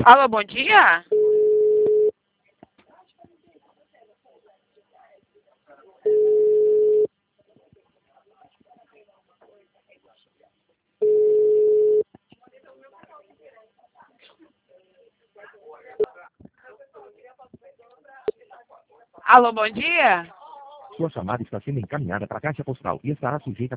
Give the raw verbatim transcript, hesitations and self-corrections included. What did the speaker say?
Alô, bom dia? Alô, bom dia? Sua chamada está sendo encaminhada para a caixa postal e estará sujeita